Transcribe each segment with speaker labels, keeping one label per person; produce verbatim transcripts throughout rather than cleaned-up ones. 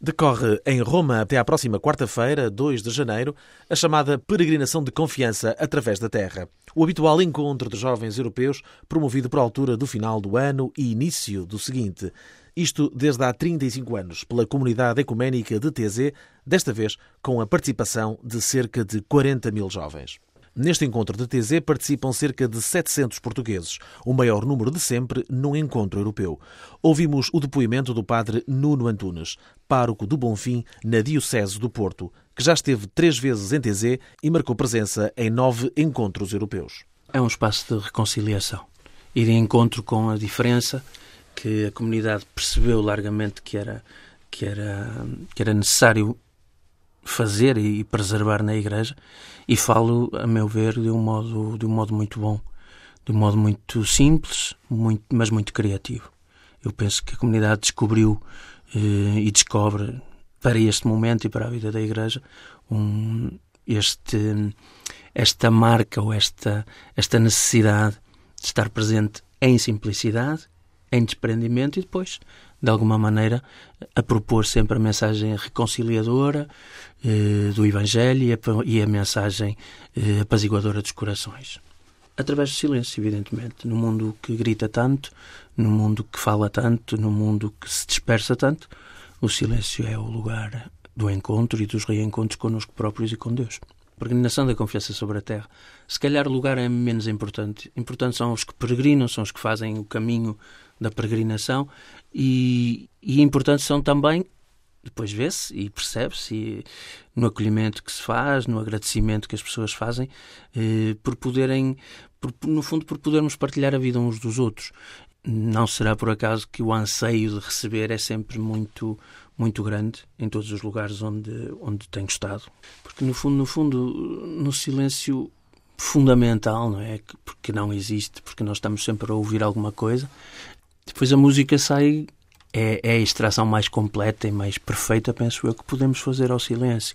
Speaker 1: Decorre em Roma até à próxima quarta-feira, dois de janeiro, a chamada Peregrinação de Confiança através da Terra. O habitual encontro de jovens europeus promovido por altura do final do ano e início do seguinte. Isto desde há trinta e cinco anos, pela comunidade ecuménica de T Z, desta vez com a participação de cerca de quarenta mil jovens. Neste encontro de T Z participam cerca de setecentos portugueses, o maior número de sempre num encontro europeu. Ouvimos o depoimento do padre Nuno Antunes, pároco do Bonfim, na Diocese do Porto, que já esteve três vezes em T Z e marcou presença em nove encontros europeus.
Speaker 2: É um espaço de reconciliação e de encontro com a diferença que a comunidade percebeu largamente que era, que era, que era necessário fazer e preservar na Igreja, e falo, a meu ver, de um modo, de um modo muito bom, de um modo muito simples, muito, mas muito criativo. Eu penso que a comunidade descobriu eh, e descobre para este momento e para a vida da Igreja um, este, esta marca ou esta, esta necessidade de estar presente em simplicidade, em desprendimento e depois, de alguma maneira, a propor sempre a mensagem reconciliadora eh, do Evangelho e a, e a mensagem eh, apaziguadora dos corações. Através do silêncio, evidentemente. No mundo que grita tanto, no mundo que fala tanto, no mundo que se dispersa tanto, o silêncio é o lugar do encontro e dos reencontros connosco próprios e com Deus. A peregrinação da confiança sobre a terra. Se calhar o lugar é menos importante. Importantes são os que peregrinam, são os que fazem o caminho da peregrinação e, e importantes são também, depois vê-se e percebe-se no acolhimento que se faz, no agradecimento que as pessoas fazem, eh, por poderem, por, no fundo, por podermos partilhar a vida uns dos outros. Não será por acaso que o anseio de receber é sempre muito, muito grande em todos os lugares onde, onde tenho estado. Porque, no fundo, no fundo, no silêncio fundamental, não é? Porque não existe, porque nós estamos sempre a ouvir alguma coisa. Depois a música sai, é, é a extração mais completa e mais perfeita, penso eu, que podemos fazer ao silêncio.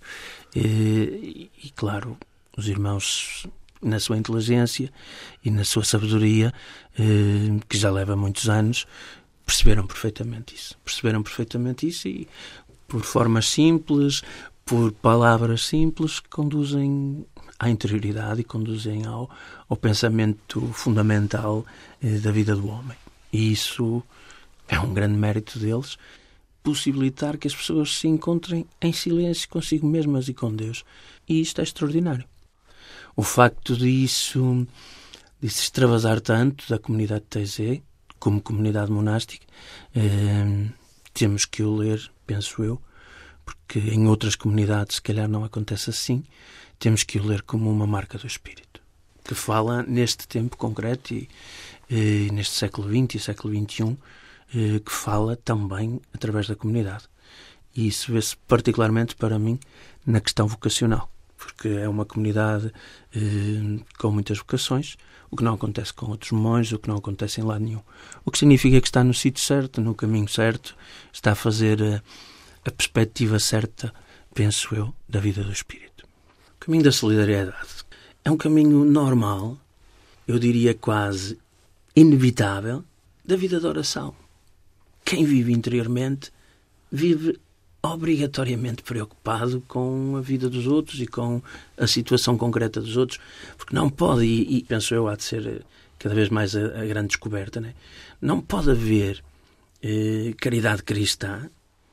Speaker 2: E, e claro, os irmãos, na sua inteligência e na sua sabedoria, eh, que já leva muitos anos, perceberam perfeitamente isso. Perceberam perfeitamente isso e, por formas simples, por palavras simples, conduzem à interioridade e conduzem ao, ao pensamento fundamental eh, da vida do homem. E isso é um grande mérito deles, possibilitar que as pessoas se encontrem em silêncio consigo mesmas e com Deus. E isto é extraordinário. O facto disso, de se extravasar tanto da comunidade de T Z, como comunidade monástica, eh, temos que o ler, penso eu, porque em outras comunidades se calhar não acontece assim, temos que o ler como uma marca do Espírito, que fala neste tempo concreto e eh, neste século vinte e século vinte e um, eh, que fala também através da comunidade. E isso vê-se particularmente para mim na questão vocacional, porque é uma comunidade eh, com muitas vocações, o que não acontece com outros monges, o que não acontece em lado nenhum. O que significa que está no sítio certo, no caminho certo, está a fazer a, a perspectiva certa, penso eu, da vida do Espírito. O caminho da solidariedade é um caminho normal, eu diria quase inevitável, da vida de oração. Quem vive interiormente vive obrigatoriamente preocupado com a vida dos outros e com a situação concreta dos outros, porque não pode, e, e penso eu, há de ser cada vez mais a, a grande descoberta, né? Não pode haver eh, caridade cristã,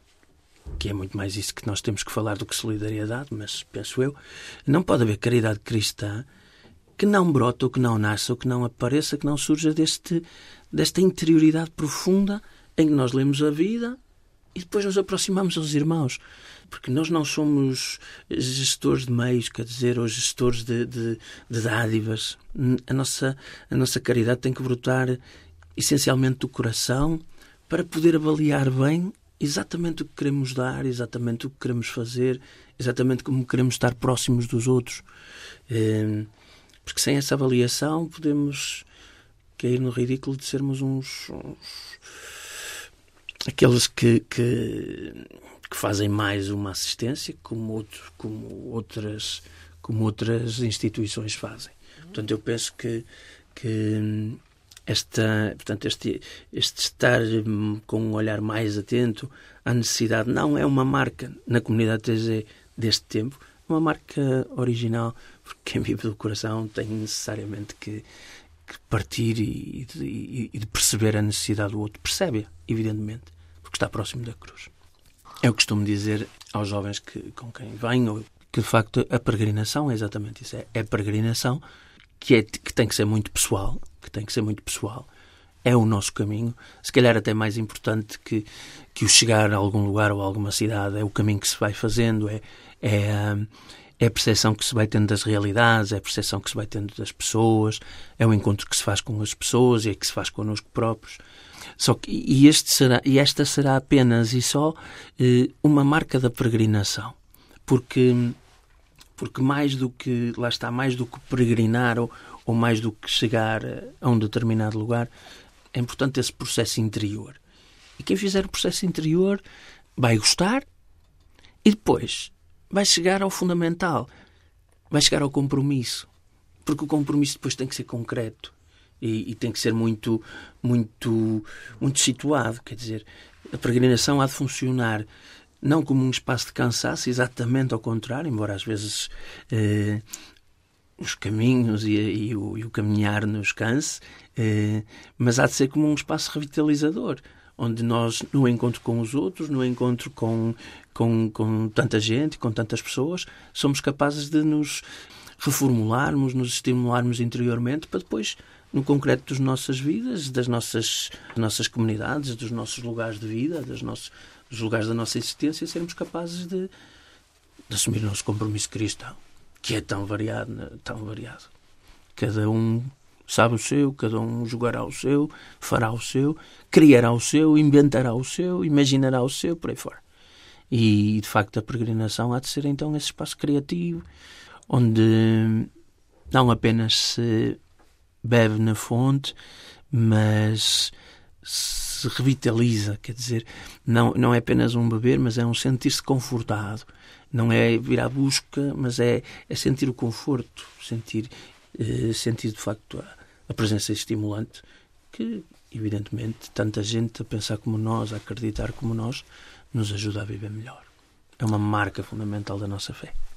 Speaker 2: que é muito mais isso que nós temos que falar do que solidariedade, mas penso eu, não pode haver caridade cristã que não brota, ou que não nasça, ou que não apareça, que não surja deste, desta interioridade profunda em que nós lemos a vida e depois nos aproximamos aos irmãos. Porque nós não somos gestores de meios, quer dizer, ou gestores de, de, de dádivas. A nossa, a nossa caridade tem que brotar essencialmente do coração para poder avaliar bem exatamente o que queremos dar, exatamente o que queremos fazer, exatamente como queremos estar próximos dos outros. Porque sem essa avaliação podemos cair no ridículo de sermos uns... uns aqueles que, que, que fazem mais uma assistência como, outro, como, outras, como outras instituições fazem. Portanto, eu penso que, que esta, portanto, este, este estar com um olhar mais atento à necessidade não é uma marca na comunidade T G deste tempo, uma marca original, porque quem vive do coração tem necessariamente que, que partir e de, e de perceber a necessidade do outro. Percebe-a, evidentemente, porque está próximo da cruz. Eu costumo dizer aos jovens que, com quem venho que, de facto, a peregrinação é exatamente isso. É, é a peregrinação que, é, que tem que ser muito pessoal, que tem que ser muito pessoal. É o nosso caminho. Se calhar até mais importante que, que o chegar a algum lugar ou a alguma cidade. É o caminho que se vai fazendo, é, é, é a percepção que se vai tendo das realidades, é a percepção que se vai tendo das pessoas, é o encontro que se faz com as pessoas e é que se faz connosco próprios. Só que, e, este será, e esta será apenas e só eh, uma marca da peregrinação. Porque, porque mais do que, lá está, mais do que peregrinar ou, ou mais do que chegar a um determinado lugar, é importante esse processo interior. E quem fizer o processo interior vai gostar e depois vai chegar ao fundamental, vai chegar ao compromisso. Porque o compromisso depois tem que ser concreto. E, e tem que ser muito, muito, muito situado. Quer dizer, a peregrinação há de funcionar não como um espaço de cansaço, exatamente ao contrário, embora às vezes eh, os caminhos e, e, o, e o caminhar nos canse, eh, mas há de ser como um espaço revitalizador, onde nós, no encontro com os outros, no encontro com, com, com tanta gente, com tantas pessoas, somos capazes de nos reformularmos, nos estimularmos interiormente para depois, no concreto das nossas vidas, das nossas, das nossas comunidades, dos nossos lugares de vida, dos, nossos, dos lugares da nossa existência, sermos capazes de, de assumir o nosso compromisso cristão, que é tão variado, tão variado. Cada um sabe o seu, cada um jogará o seu, fará o seu, criará o seu, inventará o seu, imaginará o seu, por aí fora. E, de facto, a peregrinação há de ser, então, esse espaço criativo, onde não apenas se bebe na fonte, mas se revitaliza, quer dizer, não, não é apenas um beber, mas é um sentir-se confortado. Não é vir à busca, mas é, é sentir o conforto, sentir, eh, sentir de facto a, a presença estimulante que, evidentemente, tanta gente a pensar como nós, a acreditar como nós, nos ajuda a viver melhor. É uma marca fundamental da nossa fé.